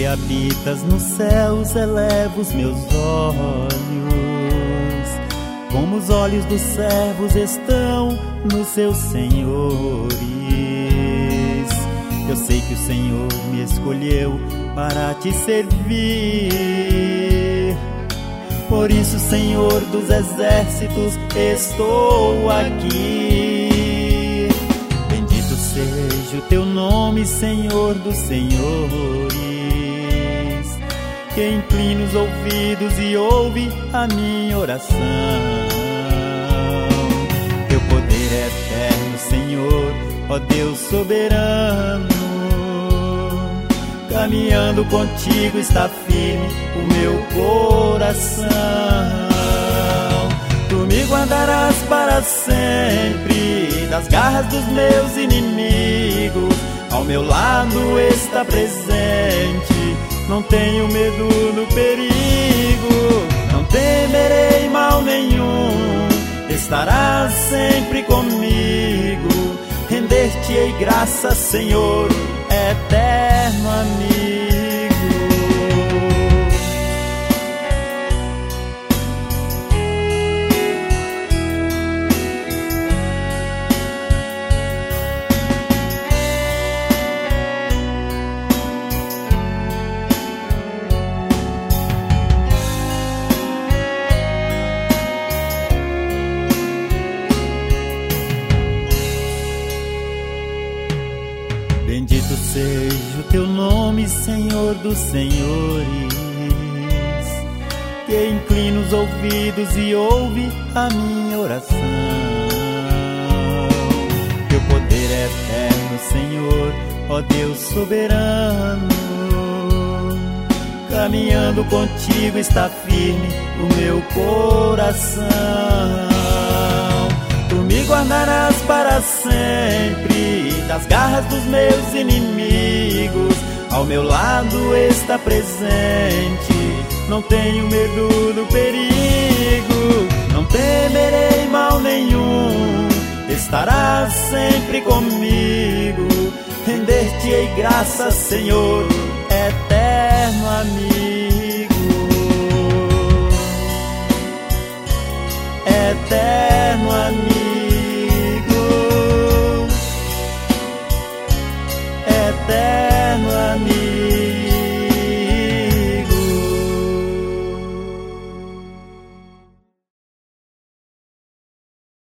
habitas nos céus, eleva os meus olhos. Como os olhos dos servos estão nos seus senhores. Eu sei que o Senhor me escolheu para te servir. Por isso, Senhor dos exércitos, estou aqui. Bendito seja o teu nome, Senhor dos senhores, que inclina os ouvidos e ouve a minha oração. Teu poder é eterno, Senhor, ó Deus soberano. Caminhando contigo está firme o meu coração. Tu me guardarás para sempre das garras dos meus inimigos. Ao meu lado está presente, não tenho medo do perigo. Não temerei mal nenhum, estarás sempre comigo. Render-te-ei graças, Senhor, eterno amigo. Bendito seja o teu nome, Senhor dos senhores, que inclina os ouvidos e ouve a minha oração. Teu poder é eterno, Senhor, ó Deus soberano. Caminhando contigo está firme o meu coração. Tu me guardarás para sempre das garras dos meus inimigos. Ao meu lado está presente, não tenho medo do perigo. Não temerei mal nenhum, estarás sempre comigo. Render-te-ei graças, Senhor, eterno amigo. Eterno amigo. Eterno amigo.